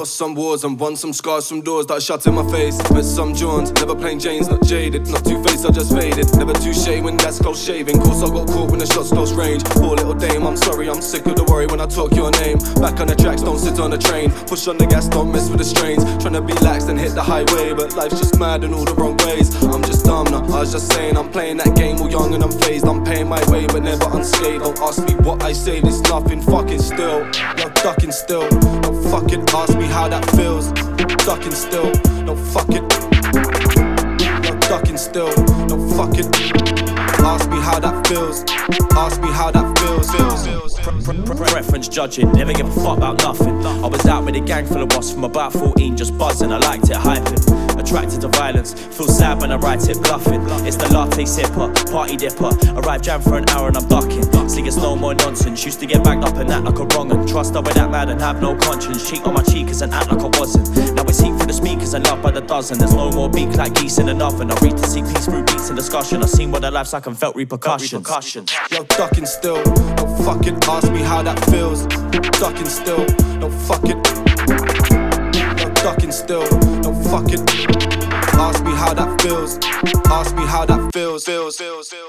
lost some wars and won some scars from doors that are shut in my face. Met some Johns, never plain Janes, not jaded. Not two-faced, I just faded. Never touche when that's close shaving. Course I got caught when the shots close range. Poor little dame, I'm sorry, I'm sick of the worry when I talk your name. Back on the tracks, don't sit on the train. Push on the gas, don't mess with the strains. Tryna be lax and hit the highway, but life's just mad in all the wrong ways. I'm just dumb now, I was just saying I'm playing that game all young and I'm phased. I'm paying my way but never unscathed. Don't ask me what I say, there's nothing fucking still. No ducking still, don't fucking ask me how that feels. Ducking still, no fucking. No ducking still, no fucking. Ask me how that feels. Ask me how that feels. Preference judging, never give a fuck about nothing. I was out with a gang full of wasps from about 14, just buzzing. I liked it, hyping. Attracted to violence, feel sad when I write it, bluffing. It's the latte sipper, party dipper. Arrive jam for an hour and I'm ducking. See, it's no more nonsense. Used to get bagged up and act like a wrong un. Trust her with that mad and have no conscience. Cheat on my cheekers and act like I wasn't. Now it's heat through the speakers and love by the dozen. There's no more beak like geese in an oven. I read to seek peace through beats and discussion. I seen what their life's like and felt repercussions. Yo, ducking still, don't fucking ask me how that feels. Ducking still, don't fucking. No ducking still, don't fucking. Ask me how that feels. Ask me how that feels.